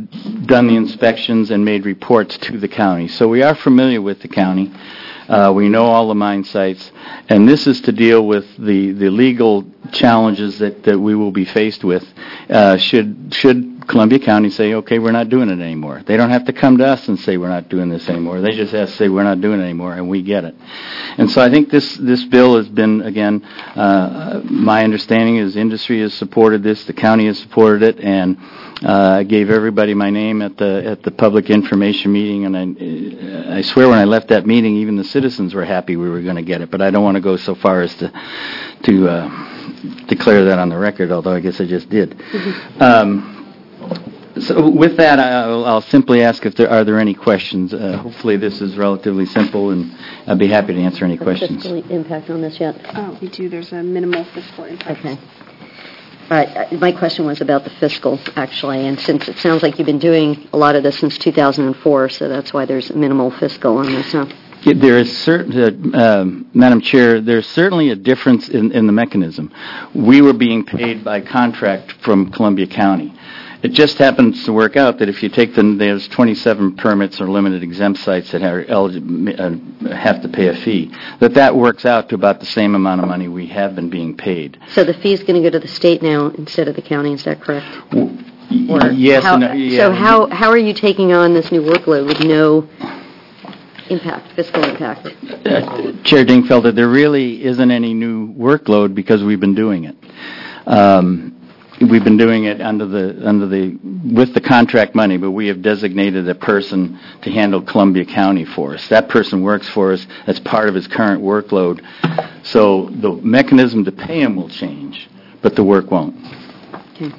done the inspections and made reports to the county. So we are familiar with the county. Uh, we know all the mine sites, and this is to deal with the, the legal challenges that, that we will be faced with uh, should should Columbia County say, okay, we're not doing it anymore. They don't have to come to us and say we're not doing this anymore. They just have to say we're not doing it anymore, and we get it. And so I think this, this bill has been, again, uh, my understanding is industry has supported this, the county has supported it, and uh, I gave everybody my name at the at the public information meeting, and I, I swear when I left that meeting, even the citizens were happy we were going to get it, but I don't want to go so far as to, to uh, declare that on the record, although I guess I just did. Mm-hmm. Um, So with that, I'll, I'll simply ask if there are there any questions. Uh, hopefully this is relatively simple, and I'd be happy to answer any questions. Fiscal impact on this yet? Oh, we do. There's a minimal fiscal impact. Okay. All right. My question was about the fiscal, actually, and since it sounds like you've been doing a lot of this since two thousand four, so that's why there's minimal fiscal on this, huh? There is certain, uh, um, Madam Chair, there's certainly a difference in, in the mechanism. We were being paid by contract from Columbia County. It just happens to work out that if you take them, there's twenty-seven permits or limited exempt sites that are eligible, uh, have to pay a fee, that that works out to about the same amount of money we have been being paid. So the fee is going to go to the state now instead of the county, is that correct? Or yes. How, no, yeah. So how, how are you taking on this new workload with no impact, fiscal impact? Uh, Chair Dingfelder, there really isn't any new workload because we've been doing it. Um, We've been doing it under the under the with the contract money, but we have designated a person to handle Columbia County for us. That person works for us as part of his current workload. So the mechanism to pay him will change, but the work won't. Okay.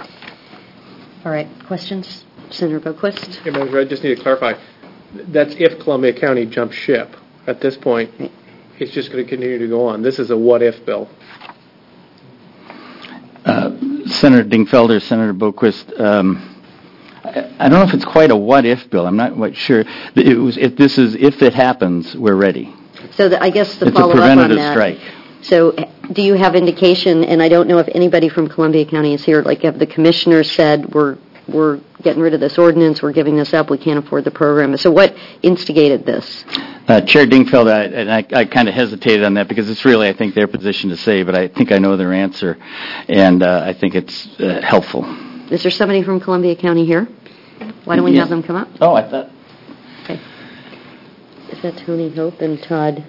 All right. Questions? Senator Boquist? Yeah, Madam I just need to clarify. That's if Columbia County jumps ship. At this point, right. It's just going to continue to go on. This is a what-if bill. Uh, Senator Dingfelder, Senator Boquist, um, I, I don't know if it's quite a what-if bill. I'm not quite sure. It was, if this is, if it happens, we're ready. So the, I guess the it's follow-up on that. It's a preventative strike. So do you have indication, and I don't know if anybody from Columbia County is here, like have the commissioners said we're we're getting rid of this ordinance, we're giving this up, we can't afford the program. So what instigated this? Uh, Chair Dingfelder, I, and I, I kind of hesitated on that because it's really, I think, their position to say, but I think I know their answer, and uh, I think it's uh, helpful. Is there somebody from Columbia County here? Why don't we yes. have them come up? Oh, I thought. Okay. Is that Tony Hope and Todd?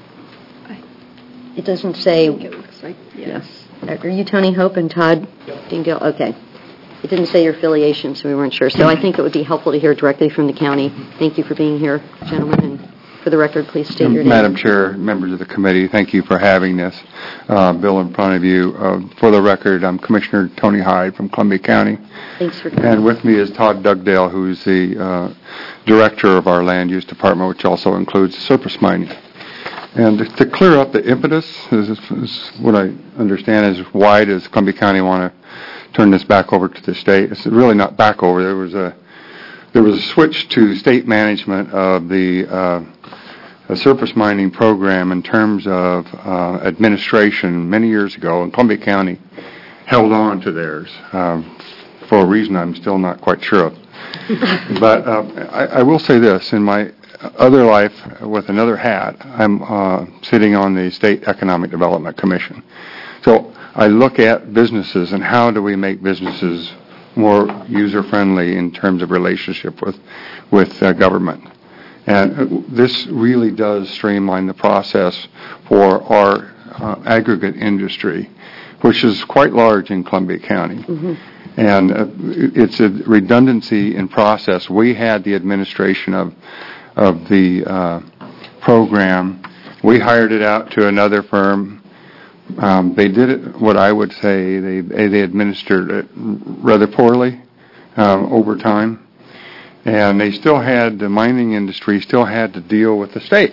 It doesn't say. I think it looks like, yes. yes. Are you Tony Hope and Todd Dingle? Okay. It didn't say your affiliation, so we weren't sure. So I think it would be helpful to hear directly from the county. Thank you for being here, gentlemen. And for the record, please state your name. Madam Chair, members of the committee, thank you for having this uh, bill in front of you. Uh, for the record, I'm Commissioner Tony Hyde from Columbia County. Thanks for coming. And with me is Todd Dugdale, who's the uh, director of our land use department, which also includes surface mining. And to, to clear up the impetus, is, is what I understand is why does Columbia County want to turn this back over to the state? It's really not back over. There was a there was a switch to state management of the uh, surface mining program in terms of uh, administration many years ago, and Columbia County held on to theirs um, for a reason I'm still not quite sure of. But uh, I, I will say this: in my other life, with another hat, I'm uh, sitting on the State Economic Development Commission. So I look at businesses and how do we make businesses more user-friendly in terms of relationship with with uh, government. And this really does streamline the process for our uh, aggregate industry, which is quite large in Columbia County. Mm-hmm. And uh, it's a redundancy in process. We had the administration of of the uh, program. We hired it out to another firm. Um, they did it, what I would say, they they administered it rather poorly um, over time. And they still had, the mining industry still had to deal with the state.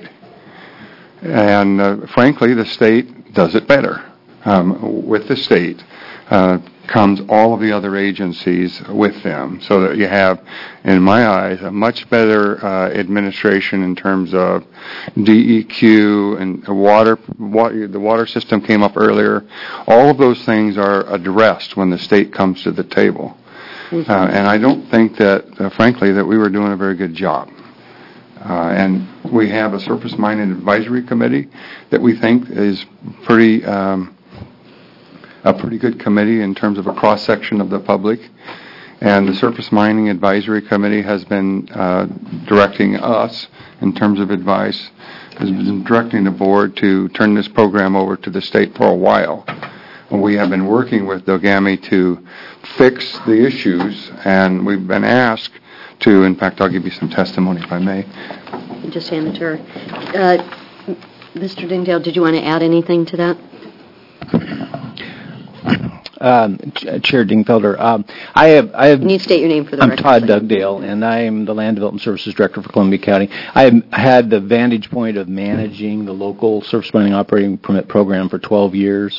And uh, frankly, the state does it better. Um, with the state uh, comes all of the other agencies with them, so that you have, in my eyes, a much better uh, administration in terms of D E Q and water, water. The water system came up earlier. All of those things are addressed when the state comes to the table. Uh, and I don't think that, uh, frankly, that we were doing a very good job. Uh, and we have a Surface Mining Advisory Committee that we think is pretty um, a pretty good committee in terms of a cross-section of the public. And the Surface Mining Advisory Committee has been uh, directing us, in terms of advice, has been directing the board to turn this program over to the state for a while. We have been working with Dogami to fix the issues, and we've been asked to, in fact, I'll give you some testimony if I may. Just hand it to her. Uh, Mister Dingdale, did you want to add anything to that? Um, Ch- Chair Dingfelder, um, I have, I have. Can you state your name for the I'm record? Todd Dugdale, and I am the Land Development Services Director for Columbia County. I have had the vantage point of managing the local surface mining operating permit program for twelve years.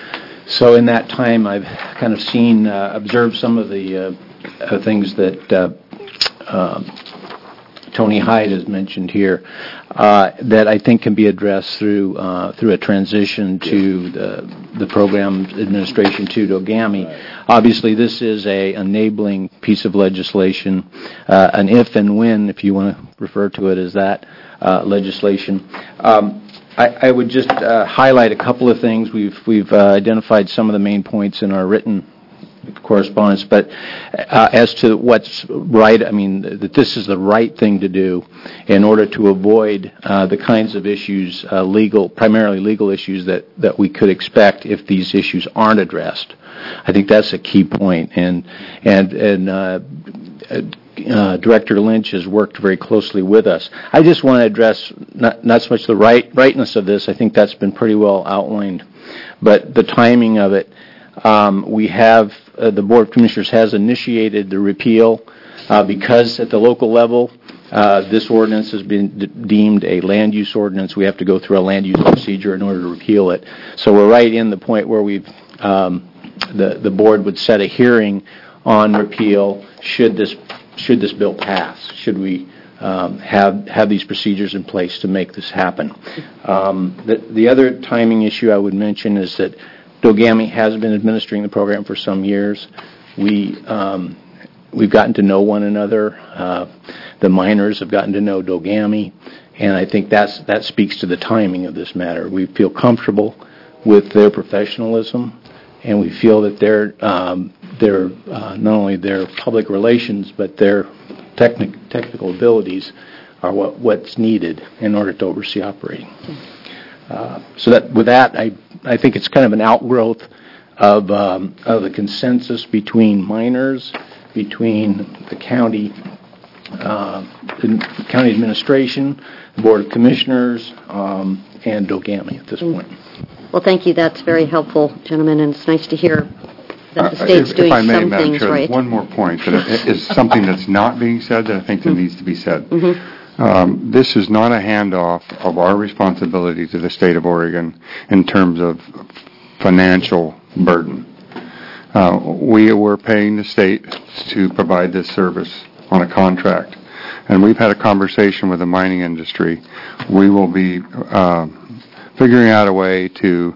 So in that time, I've kind of seen, uh, observed some of the uh, uh, things that uh, uh, Tony Hyde has mentioned here uh, that I think can be addressed through uh, through a transition to the the program administration to Dogami. Right. Obviously, this is a enabling piece of legislation, uh, an if and when, if you want to refer to it as that, uh, legislation. Um, I, I would just uh, highlight a couple of things. We've we've uh, identified some of the main points in our written correspondence, but uh, as to what's right, I mean, that this is the right thing to do in order to avoid uh, the kinds of issues, uh, legal, primarily legal issues that, that we could expect if these issues aren't addressed. I think that's a key point, and and and uh, uh, Director Lynch has worked very closely with us. I just want to address not not so much the right rightness of this. I think that's been pretty well outlined, but the timing of it. Um, we have, uh, the Board of Commissioners has initiated the repeal uh, because at the local level, uh, this ordinance has been d- deemed a land use ordinance. We have to go through a land use procedure in order to repeal it. So we're right in the point where we've, um, the, the board would set a hearing on repeal should this, should this bill pass, should we um, have, have these procedures in place to make this happen. Um, the, the other timing issue I would mention is that Dogami has been administering the program for some years. We, um, we've gotten to know one another. Uh, the miners have gotten to know Dogami, and I think that's, that speaks to the timing of this matter. We feel comfortable with their professionalism, and we feel that their, um, their uh, not only their public relations, but their technic- technical abilities are what, what's needed in order to oversee operating. Uh, so that with that, I I think it's kind of an outgrowth of um, of the consensus between miners, between the county, uh, the county administration, the Board of Commissioners, um, and Dogami at this point. Well, thank you. That's very helpful, gentlemen, and it's nice to hear that the Uh, state's if, doing if I may, some Madam things Chair, right. one more point that is something that's not being said that I think that needs to be said. Mm-hmm. Um, this is not a handoff of our responsibility to the state of Oregon in terms of financial burden. Uh, we were paying the state to provide this service on a contract, and we've had a conversation with the mining industry. We will be uh, figuring out a way to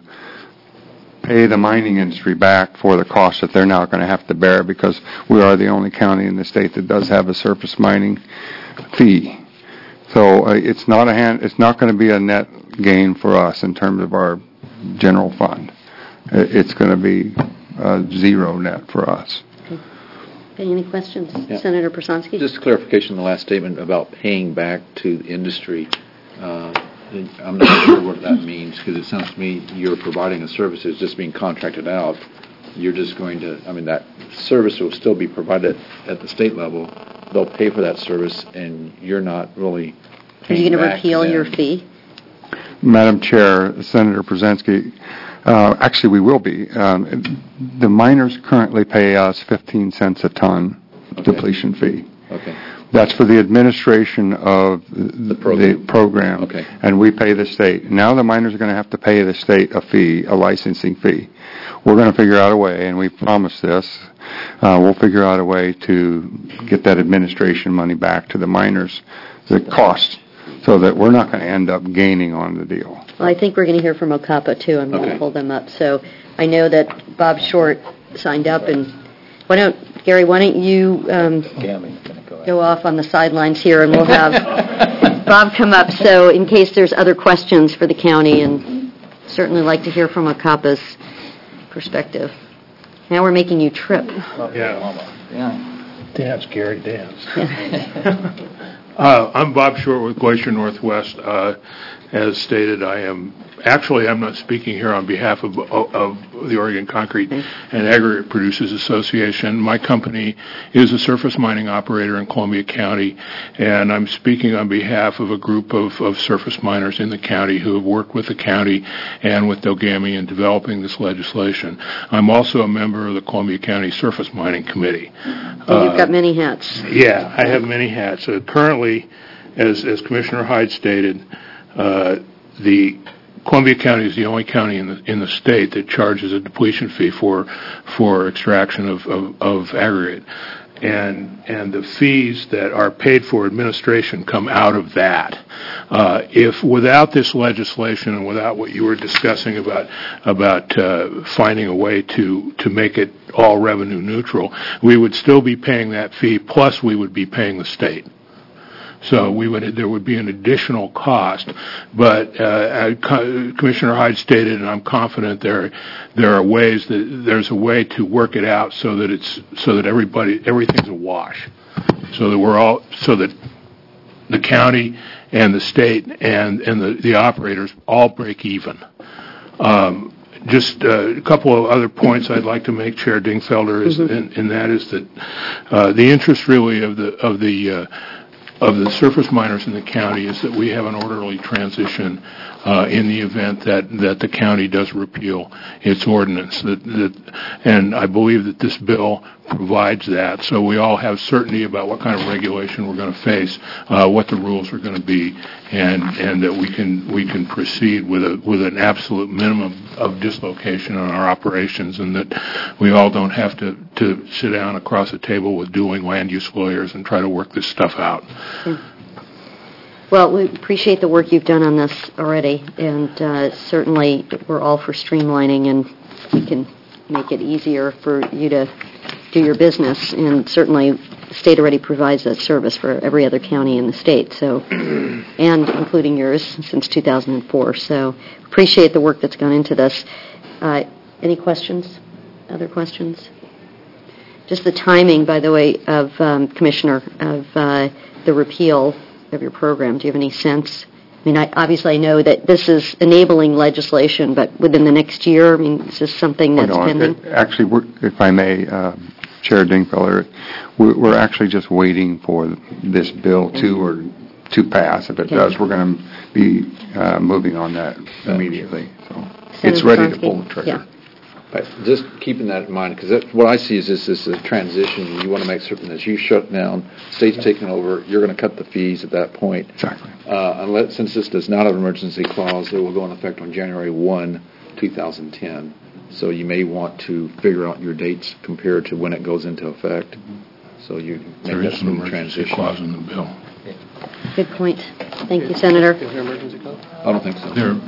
pay the mining industry back for the cost that they're now going to have to bear because we are the only county in the state that does have a surface mining fee. So uh, it's not a hand, it's not going to be a net gain for us in terms of our general fund. It's going to be uh, zero net for us. Okay. Any questions, Yeah. Senator Personsky? Just a clarification on the last statement about paying back to the industry. Uh, I'm not sure what that means because it sounds to me you're providing a service that's just being contracted out. You're just going to, I mean, that service will still be provided at the state level. They'll pay for that service, and you're not really Are you paying going to back repeal to them. your fee? Madam Chair, Senator Brzezinski, uh, actually we will be. Um, the miners currently pay us fifteen cents a ton Okay. depletion fee. Okay. That's for the administration of the program. the program, Okay. and we pay the state. Now the miners are going to have to pay the state a fee, a licensing fee. We're going to figure out a way, and we promised this, uh, we'll figure out a way to get that administration money back to the miners, the cost, so that we're not going to end up gaining on the deal. Well, I think we're going to hear from Okapa, too, and we'll Okay. pull them up. So I know that Bob Short signed up, and why don't Gary, why don't you um, go off on the sidelines here, and we'll have Bob come up, so in case there's other questions for the county, and certainly like to hear from a COPPA's perspective. Now we're making you trip. Yeah. Yeah. Dance, Gary, dance. uh, I'm Bob Short with Glacier Northwest. Uh, as stated, I am actually I'm not speaking here on behalf of, of the Oregon Concrete and Aggregate Producers Association. My company is a surface mining operator in Columbia County, and I'm speaking on behalf of a group of, of surface miners in the county who have worked with the county and with Delgamy in developing this legislation. I'm also a member of the Columbia County Surface Mining Committee. So you've got many hats. Yeah, I have many hats. Uh, currently, as, as Commissioner Hyde stated, uh, the Columbia County is the only county in the in the state that charges a depletion fee for for extraction of, of, of aggregate, and and the fees that are paid for administration come out of that. Uh, if without this legislation and without what you were discussing about about uh, finding a way to to make it all revenue neutral, we would still be paying that fee, plus we would be paying the state. So we would there would be an additional cost, but uh, Commissioner Hyde stated, and I'm confident there there are ways that there's a way to work it out so that it's so that everybody everything's a wash, so that we're all so that the county and the state and and the, the operators all break even. Um, Just uh, a couple of other points I'd like to make, Chair Dingfelder, is, mm-hmm. and, and that is that uh, the interest really of the of the uh, of the surface miners in the county is that we have an orderly transition uh, in the event that, that the county does repeal its ordinance. That, that, and I believe that this bill provides that, so we all have certainty about what kind of regulation we're going to face, uh, what the rules are going to be, and and that we can we can proceed with a with an absolute minimum of dislocation on our operations, and that we all don't have to to sit down across a table with dueling land use lawyers and try to work this stuff out. Yeah. Well, we appreciate the work you've done on this already, and uh, certainly we're all for streamlining, and we can make it easier for you to do your business, and certainly the state already provides that service for every other county in the state, so, and including yours since two thousand four. So appreciate the work that's gone into this. Uh, any questions? Other questions? Just the timing, by the way, of um, Commissioner, of uh, the repeal of your program. Do you have any sense? I mean, I, obviously I know that this is enabling legislation, but within the next year, I mean, is this something that's oh, no, pending? It, actually, we're, if I may, uh, Chair Dingfelder, we're, we're actually just waiting for this bill to or to pass. If it okay. does, we're going to be uh, moving on that immediately. So Senator it's ready Sonsky. To pull the trigger. Yeah. Right. Just keeping that in mind, because what I see is this is a transition. You want to make certain that you shut down, state's taking over, you're going to cut the fees at that point. Exactly. Uh, unless, since this does not have an emergency clause, it will go in effect on January first, two thousand ten. So you may want to figure out your dates compared to when it goes into effect. So you make there that is an emergency transition. clause in the bill. Good point. Thank you, Senator. Is there an emergency clause? I don't think so. There.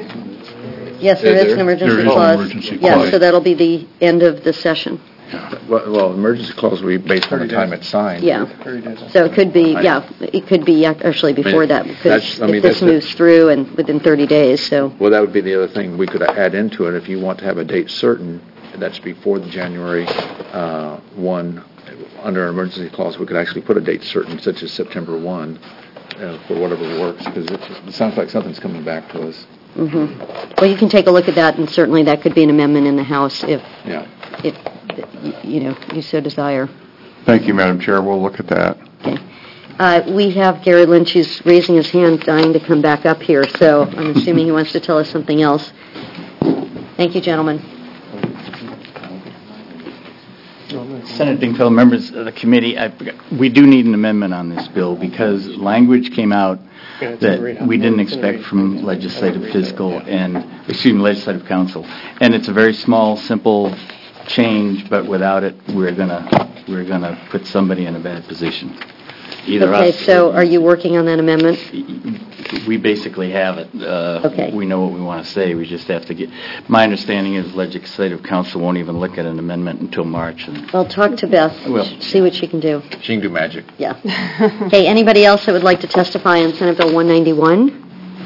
Yes, there is, is there? an emergency there is clause. An emergency yeah, clause. So that'll be the end of the session. Yeah. Well, well, emergency clause will be based on the time it's signed. Yeah. So it could be, yeah, it could be actually before that, because I mean, if this moves the, through and within thirty days, so. Well, that would be the other thing we could add into it. If you want to have a date certain, that's before the January uh, first, under an emergency clause, we could actually put a date certain, such as September first, uh, for whatever works, because it, it sounds like something's coming back to us. Mm-hmm. Well, you can take a look at that, and certainly that could be an amendment in the House if, yeah. if you know, you so desire. Thank you, Madam Chair. We'll look at that. Okay. Uh, we have Gary Lynch, who's raising his hand, dying to come back up here, so I'm assuming he wants to tell us something else. Thank you, gentlemen. Senator Dingfelder, members of the committee, I, we do need an amendment on this bill because language came out that we didn't expect from legislative fiscal and, excuse me, legislative council. And it's a very small, simple change, but without it, we're gonna we're gonna put somebody in a bad position. Either okay, us so are you working on that amendment? we basically have it. Uh, Okay. We know what we want to say. We just have to get, my understanding is Legislative Council won't even look at an amendment until March. And Well, talk to Beth, Well, see what she can do. She can do magic. Yeah. Okay, anybody else that would like to testify on Senate Bill one ninety-one?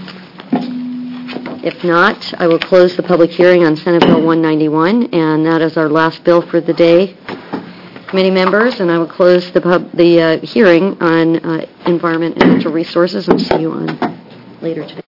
If not, I will close the public hearing on Senate Bill one ninety-one, and that is our last bill for the day. Committee members, and I will close the pub, the uh, hearing on uh, Environment and Natural Resources, and see you on later today.